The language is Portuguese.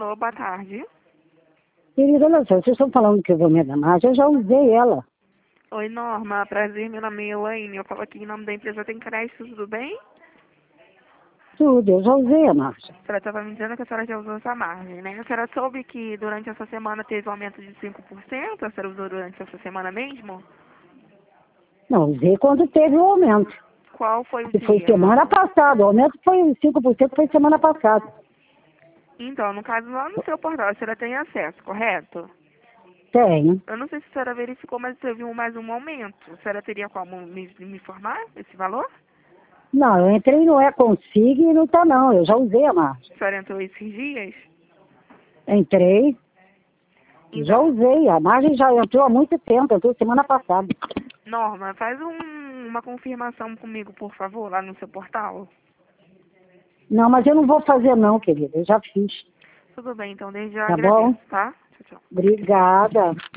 Alô, boa tarde. Querida, olha só, vocês estão falando que eu vou me dar margem, eu já usei ela. Oi, Norma. Prazer, meu nome é Elaine. Eu falo aqui em nome da empresa Tem Crédito, tudo bem? Tudo, eu já usei a margem. A senhora estava me dizendo que a senhora já usou essa margem, né? A senhora soube que durante essa semana teve um aumento de 5%? A senhora usou durante essa semana mesmo? Não, usei quando teve o aumento. Qual foi o Que foi dia? semana passada, o aumento foi 5%, foi semana passada. Então, no caso, lá no seu portal, a senhora tem acesso, correto? Tenho. Eu não sei se a senhora verificou, mas teve mais um aumento. A senhora teria como me informar esse valor? Não, eu entrei no E-Consig e não tá não, eu já usei a margem. A senhora entrou esses dias? Entrei, já Então, usei, a margem já entrou há muito tempo, entrou semana passada. Norma, faz uma confirmação comigo, por favor, lá no seu portal. Não, mas eu não vou fazer não, querida, eu já fiz. Tudo bem, então desde já Tá bom? agradeço, tá? Tchau, tchau. Obrigada.